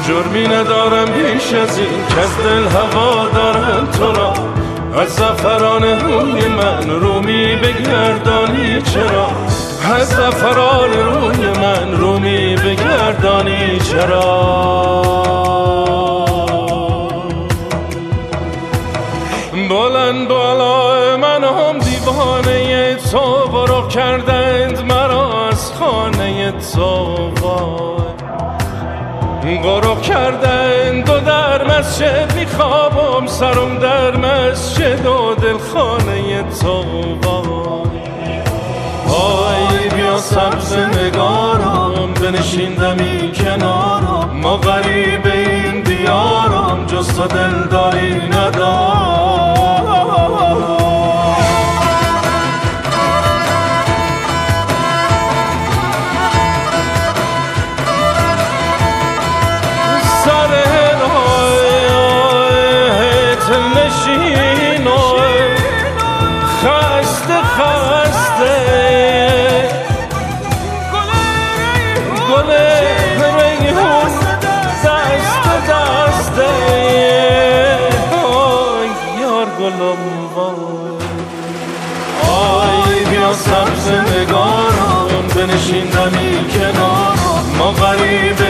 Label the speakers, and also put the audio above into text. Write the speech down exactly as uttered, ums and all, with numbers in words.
Speaker 1: جرمی ندارم بیش از این که از دل هوا دارم تو را. از زعفران روی من رومی بگردانی چرا؟ از زعفران روی من رومی بگردانی چرا؟ بلند بالا من هم دیوانه تو، برو کردند مرا از خانه تو. برو کردند و در مسجد میخوابم، سرم در مسجد و دل خانه تو. آی بیا سبز نگارم بنشین دمی کنارم، ما غریب این دیارم جز تو دلداری ندارم. خسته خسته گل ریحون دست دسته، آی یار گلم وای. آی بیا سبز نگارم بنشین دمی کنارم، ما غریب